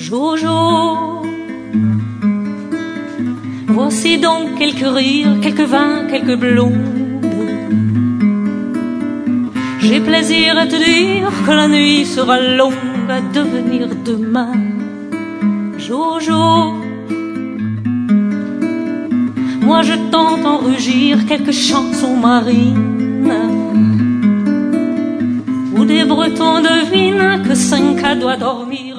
Jojo, voici donc quelques rires, quelques vins, quelques blondes. J'ai plaisir à te dire que la nuit sera longue à devenir demain. Jojo, moi je t'entends rugir quelques chansons marines, où des Bretons devinent que 5 doit dormir.